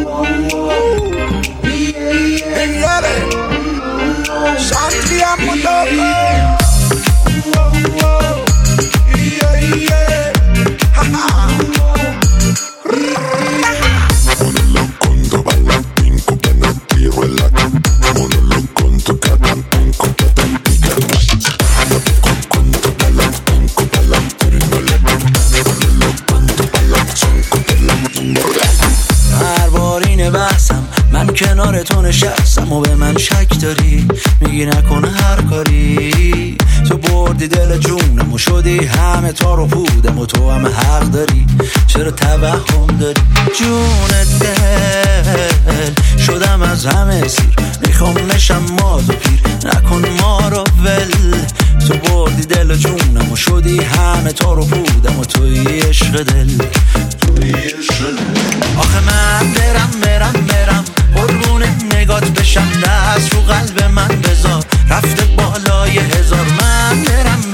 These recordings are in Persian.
کنار تو نشستم و به من شک داری، میگی نکنه هر کاری. تو بردی دل جونم و شدی همه تار و پودم و تو هم حق داری. چرا توهم داری جون دل؟ شدم از همه سیر، میخوام نشم ماد و پیر، نکن ما رو ول. تو بردی دل جونم و شدی همه تار و پودم و توی عشق دل. آخه من برم قربون نگات بشم، دست رو قلب من بذار، رفته بالای هزار. من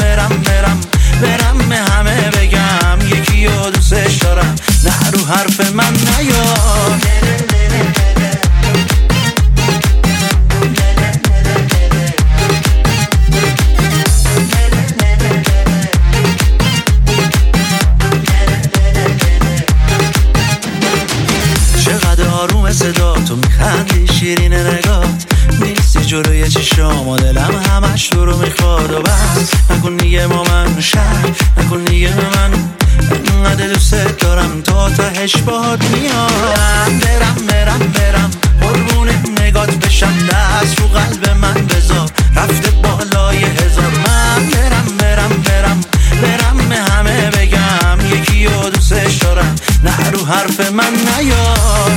برم همه بگم یکی رو دوستش دارم، نه رو حرف من نیار. آروم صدا تو میخندی، شیرین نگات نیستی جلوی چشام و دلم همش تو رو میخواد. و بس نکن دیگه با من شهر، نکن دیگه من انقدر دوست دارم تا تهش باهات میام. برم قربون نگات بشم، دست رو قلب من بذار، رفته بالای هزار. من برم همه بگم یکی رو دوستش دارم، نه رو حرف من نیار.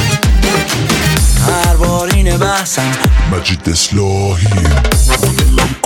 هر بار اینه بحثم مجید اصلاحی